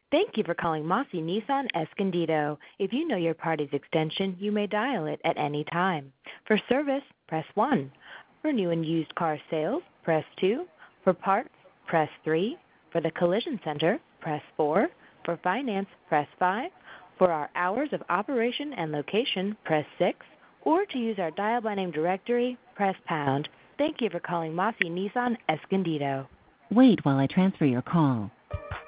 Thank you for calling Mossy Nissan Escondido. If you know your party's extension, you may dial it at any time. For service, press 1. For new and used car sales, press 2. For parts, press 3. For the collision center, press 4. For finance, press 5. For our hours of operation and location, press 6. Or to use our dial by name directory, press pound. Thank you for calling Mossy Nissan Escondido. Wait while I transfer your call.